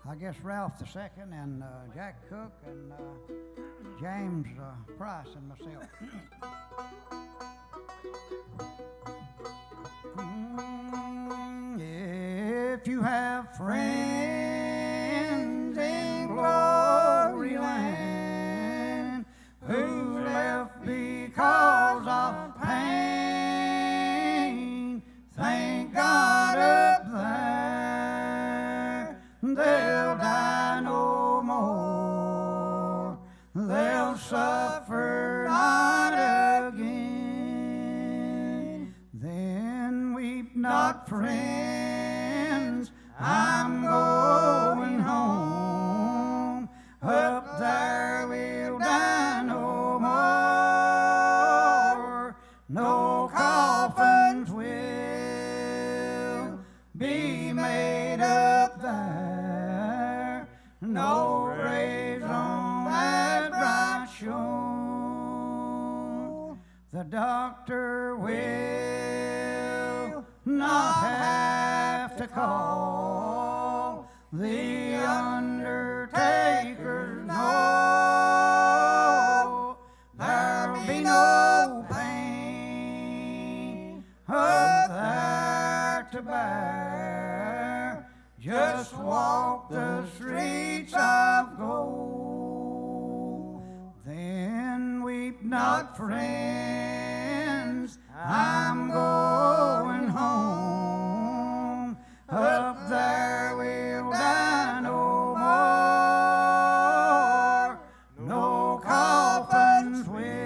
I guess Ralph II and Jack Cook and James Price and myself. If you have friends in glory land who left because of pain, thank God up there they'll die no more, they'll suffer not again. Then weep not, friends, I'm going home. Up there we'll die no more. No coffins will be made up there. No graves on that bright shore. The doctor will not have to call, the undertakers know there'll be no pain up there to bear. Just walk the streets of gold. Then weep not, friends, I'm going home. Up there we'll die no more. No coffins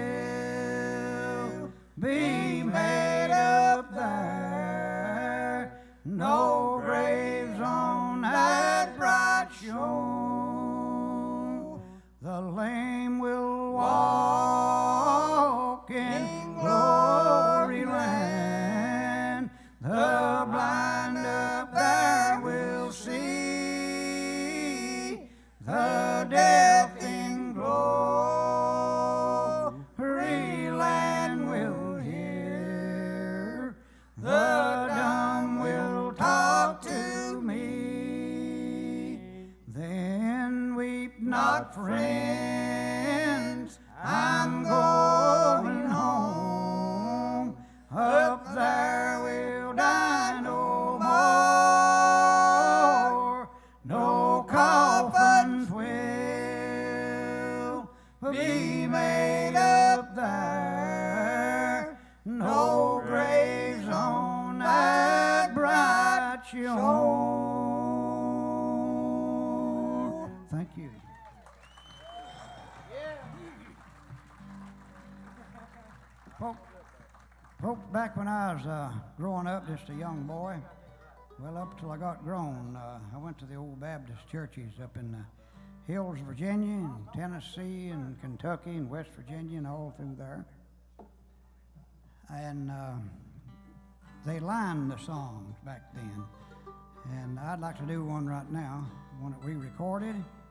will be made up there. No graves on that bright shore. The lame will walk in glory land. The blind up there will see. The deaf in glory land will hear. The dumb will talk to me. Then weep not, friends, I'm going home. Up there we'll die no more. No coffins will be made up there. No graves on that bright shore. Thank you. Folks, back when I was growing up, just a young boy, well, up till I got grown, I went to the old Baptist churches up in the hills, Virginia, and Tennessee, and Kentucky, and West Virginia, and all through there. And they lined the songs back then. And I'd like to do one right now, one that we recorded.